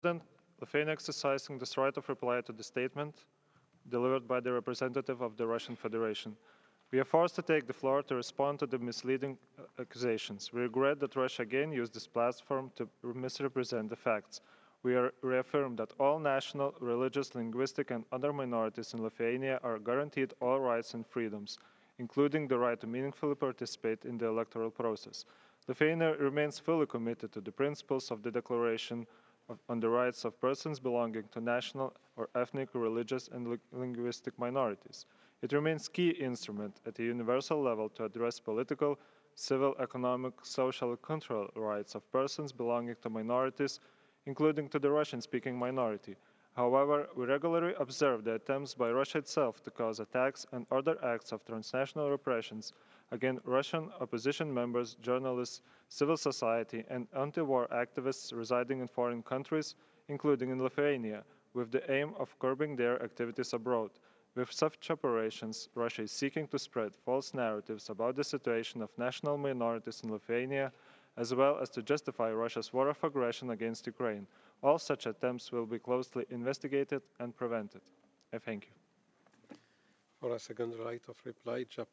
President, Lithuania exercising this right of reply to the statement delivered by the representative of the Russian Federation. We are forced to take the floor to respond to the misleading accusations. We regret that Russia again used this platform to misrepresent the facts. We reaffirm that all national, religious, linguistic, and other minorities in Lithuania are guaranteed all rights and freedoms, including the right to meaningfully participate in the electoral process. Lithuania remains fully committed to the principles of the Declaration on the rights of persons belonging to national or ethnic, religious, and linguistic minorities. It remains a key instrument at a universal level to address political, civil, economic, social, and cultural rights of persons belonging to minorities, including to the Russian-speaking minority. However, we regularly observe the attempts by Russia itself to cause attacks and other acts of transnational repressions against Russian opposition members, journalists, civil society, and anti-war activists residing in foreign countries, including in Lithuania, with the aim of curbing their activities abroad. With such operations, Russia is seeking to spread false narratives about the situation of national minorities in Lithuania, as well as to justify Russia's war of aggression against Ukraine. All such attempts will be closely investigated and prevented. I thank you. For a second right of reply,